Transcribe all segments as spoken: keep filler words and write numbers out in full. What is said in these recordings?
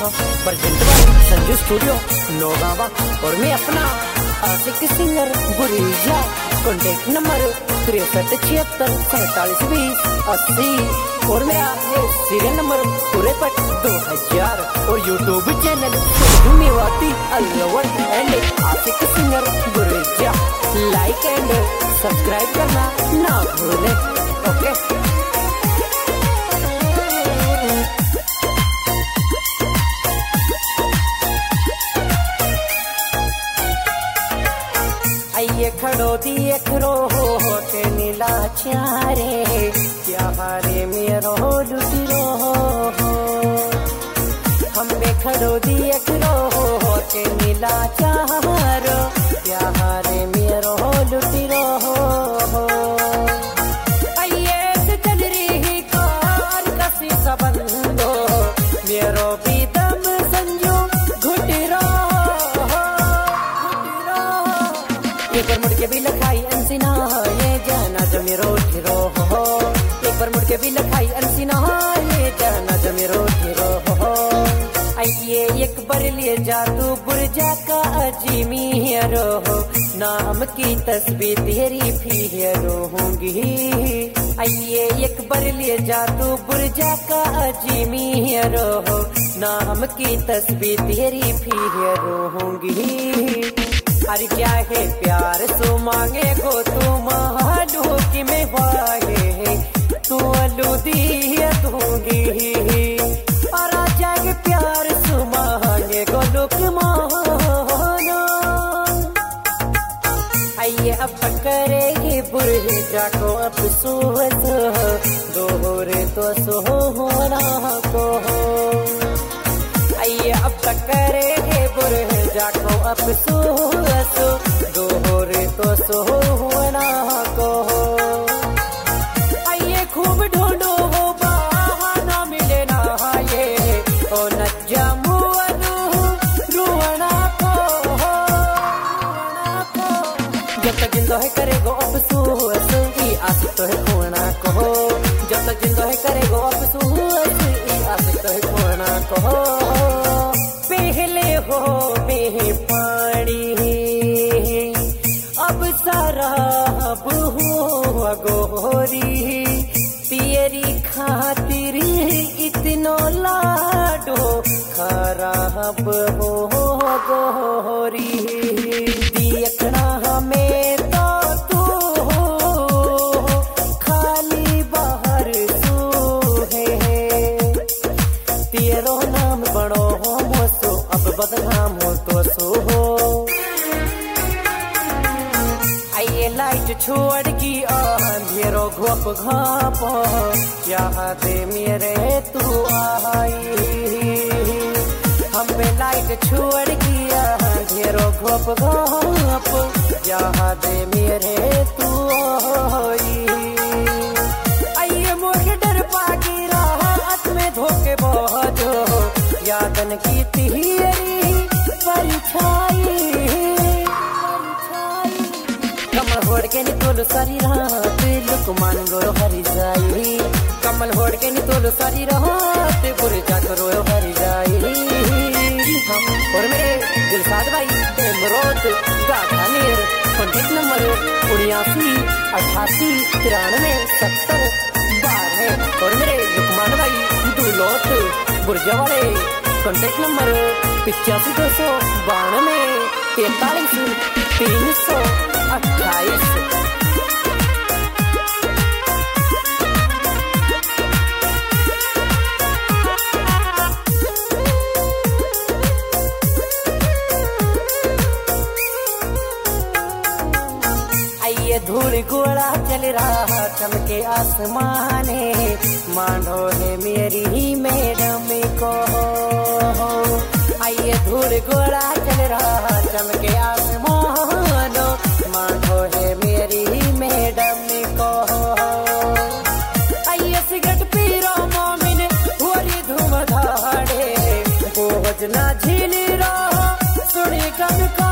Present by Sanju studio Naugawa और मैं अपना Ashiq singer Burija. Contact number तिरसठ छिहत्तर सैतालीस बीस अस्सी और मेरा ये सीरियल नंबर पूरे पट दो हजार और YouTube channel Mewati Alwar and Ashiq singer Burija. Like and subscribe करना ना भूलें। ओके ये खड़ो दिए खरो हो के नीला चारे क्या हारे मेरो लुटिरो हो हम खड़ो दिए खरो हो के नीला चारो क्या हारे मेरो लुटिरो हो ये चल रही कार कसी सबंदो मेरो भी दम संजू घुटिरो एक बार मुड़ के भी लखाई अंसिना ये जाना जो मेरो ठिरो हो एक बार मुड़ के भी लखाई अंसिना ये जाना जो मेरो ठिरो हो आइए एक बार लिए जा तू बुर्जा का अजीमी हीरो हो नाम की तस्वीर तेरी फिरो होंगी। आइए एक बार लिए जा तू बुर्जा का अजीमी हीरो हो नाम की तस्वीर तेरी फिरो होंगी। अरे क्या है प्यार सो मांगे गो तू महाडू की में वाहे तू अलूदी दूंगी और आ जाए प्यार सो मांगे गो लुक मानो आइए अब करेगी बुरे जाको अब सोच दोहरे तो सो होना को आइए अब तक करेगे बुरे जाको अब सोच दोहरे तो सो होना को आइए खूब ढूंढो हो बहाना मिले ना ये ओ न जामू रुवना को जब तक जिंदा है करेगो अब सोच ई आस तो है खोना को जब तक जिंदा है करेगो अब सोच ई आस तो है खोना को पहले हो में पानी अब सारा अब हो गोरी तेरी खातिर इतनो लाडो खराब हो गोरी देखना हमें तो तू खाली बाहर सू है तेरो नाम बड़ो हो मोसो अब बदनाम हो तो सो हो आइए लाइट छोड़ की अंधेरो घोप घाप यहाँ दे मेरे तू आई हमें लाइट छोड़ की अंधेरो घोप घाप यहाँ दे मेरे तू आई आइए मोके डर पागी राहत में धोखे बहुत यादन की तिहरी परछाई कमल होड़ के नी तोलो सारी रात लुक मान गोरो हरी जाई कमल होड़ के नी तोलो सारी रात बुरे जाकर रोयो हरी जाई हम और मेरे दिलसाद भाई इमरोत गाठानेर कॉन्टेक्ट नंबर उन्यासी अठासी तिरानवे सत्तर बारह और मेरे लुकमान भाई दुलोत बुर्जा वाले कॉन्टेक्ट नंबर पिचासी दो सौ बानवे तैतालीस तीन सौ अट्ठाईस। आइए धूल गोला चल रहा चमके आसमाने मानो है मेरी ही मैडम को आइए धूल गोला चल रहा चमके आसमानो मानो है मेरी ही मैडम को आइए सिगरेट पी रो मोमिन होरी धूम धाड़े बोझ ना झील रहो सुनी कम को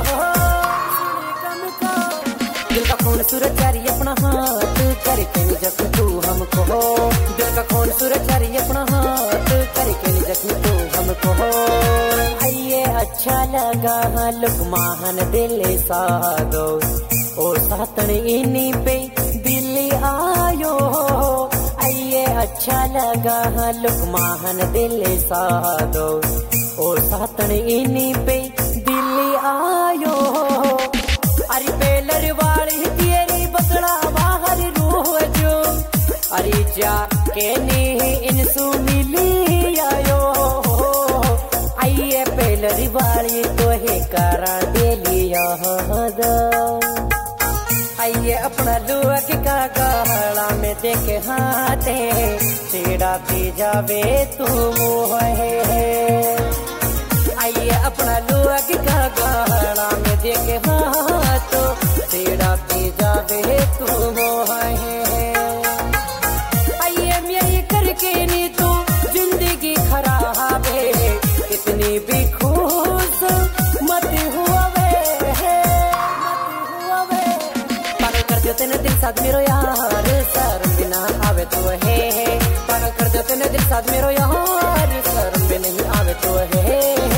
दिल का खून सूरज जारी अपना हाथ करके नि जख्म तू हमको दिल का खून सूरज जारी अपना हाथ करके नि जख्म तू हमको आइए अच्छा लगा लुकमान दिल सादो ओ सातन इन्हीं पे दिल आयो। आइए अच्छा लगा लुकमान दिल सादो ओ सातन इन्हीं पे दिल आयो। अरे पेलर वाली तेरी बकड़ा बाहर रूह जो अरे जा के नहीं इनसु मिली आयो। आइए पेलर वाली तो है करा दे लिया आइए अपना लुक का गहला में देखे हाथे तेरा पी जावे तुम है। आइए अपना लुक का गहला में देखे हाथों तेरा पी जावे तुम है। आइए मेरी करके नी तो जिंदगी खराब है इतनी भी खुश मत हुआ वे मत हुआ वे। पागल कर दो तेने दिल साथ मेरो यार शर्म बिना आवे तो है। पागल कर दो तेने दिल साथ मेरो यार शर्म भी नहीं आवे तो है।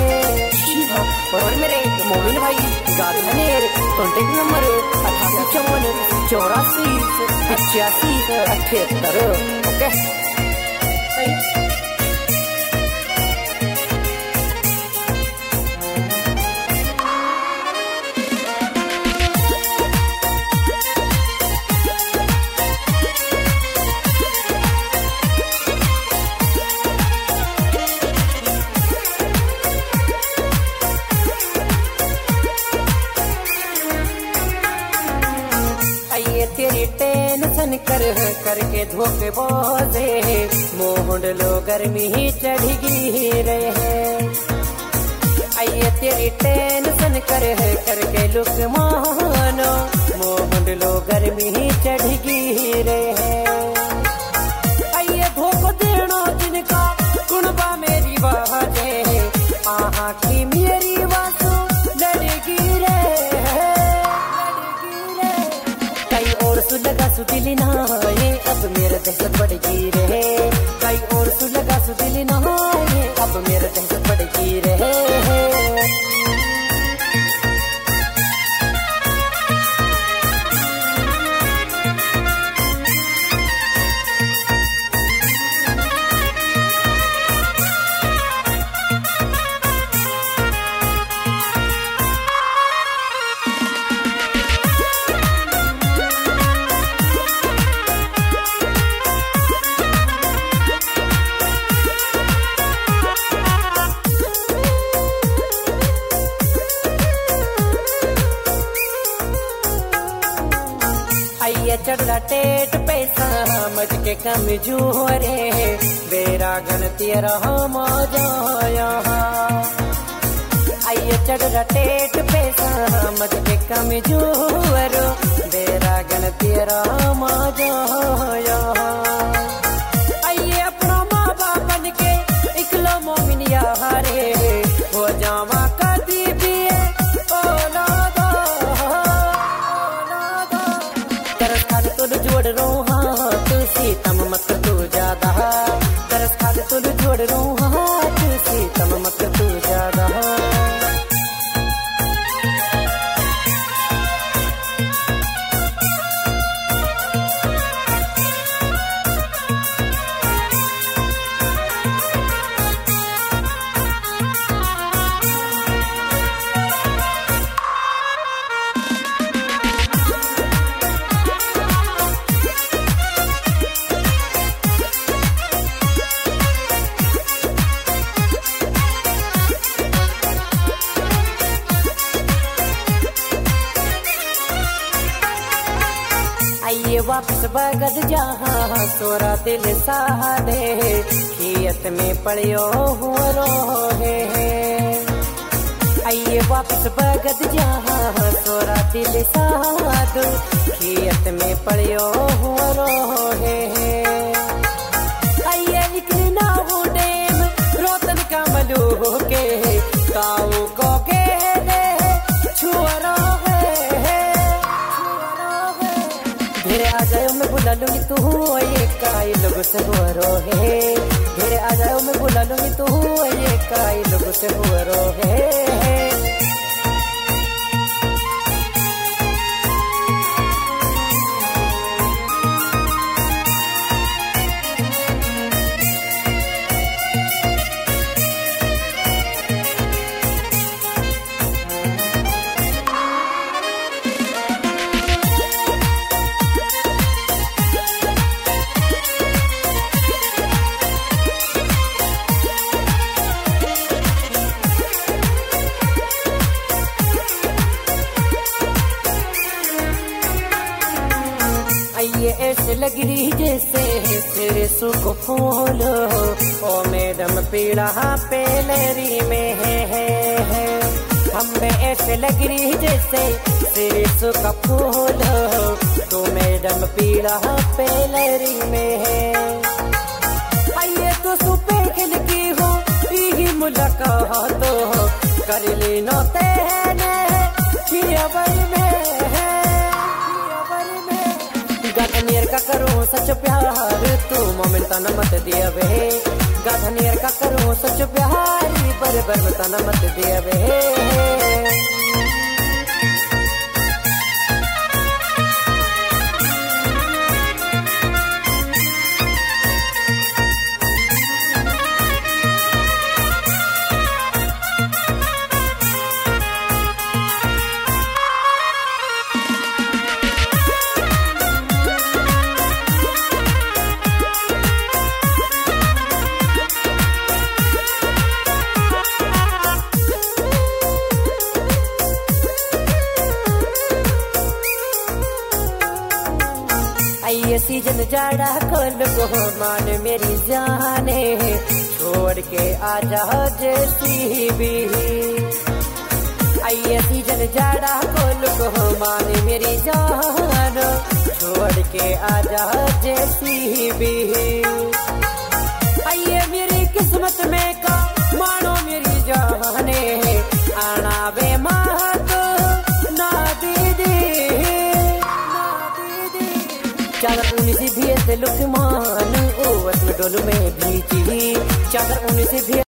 और मेरे मोमिन भाई गाते हैं मेरे कॉन्टेक्ट नंबर अठासी चौवन चौरासी पचासी अठहत्तर। ओके तेरी टेंशन कर करके धोखे बोझे मोहन लो गर्मी ही चढ़ी रहे। आइए तेरी टेंशन कर करके लुक मानो मोहन लो गर्मी ही चढ़ी रहे। आइए धोखो देना जिनका कुणबा मेरी बाजे आहा की मेरी वासु लड़गी रे और सुलगा सुदिली ना ये अब मेरा दहशत बढ़गी रहे। कई और सुलगा सुदिली ना ये अब मेरा दहशत बढ़गी रहे। आइए चढ़ला टेट पैसा समझ के कमजोरे बेरा गण तेरा मौजा। आइए चढ़ला टेट पैसा समझ के कमजोर बेरा गण तेरा मौजा। आइए अपना माँ बाप बन के इकलो मोमिन यारे हो जावा कदी भी जोड़ रो हाथ सीतम मत तू ज्यादा तरस खाद तुल जोड़ रो हाथ सीतम मत तू ज्यादा। आइए वापस बगद जहाँ तोरा दिल साधे खेत में पड़ियो हुआ रोहे। आइए वापस बगद जहाँ तोरा दिल साध खेत में पड़ियो हुआ रोहे। आइए निकली ना वो डेम रोतन का मलू के ताऊ को के दे छुआ घेरे आ जाओ मैं बुला लूंगी तू ये काई लोग से हो रो है। घेरे आ जाओ मैं बुला लूंगी तू ये काई लोग से हुआ रो है। ये ऐसे लग रही जैसे तेरे सुख फूल ओ मैडम पीड़ा पेलरी में है, है, है। हमें ऐसे लग रही जैसे तेरे सुख फूल तो मैडम पीड़ा पेलरी में है। आइए तो सुपे खिल की हो यही मुलाकात हो कर लेना तेने में गाधनियर का करो सच प्यार तू मोमिन तना मत दिया वे। गाधनियर का करो सच प्यार पर बर तना मत दिया वे। ये सीजन जाड़ा कोल को मान मेरी जाने छोड़ के आजा जैसी भी। आइए सीजन जाड़ा कोल को मान मेरी जान छोड़ के आजा जैसी भी। आइए मेरी किस्मत में का मानो मेरी जाने आना बे महक ना दीदी चादर ऊनी सी भी लुकमान ओ डोल में भीजी चादर ऊनी सी भी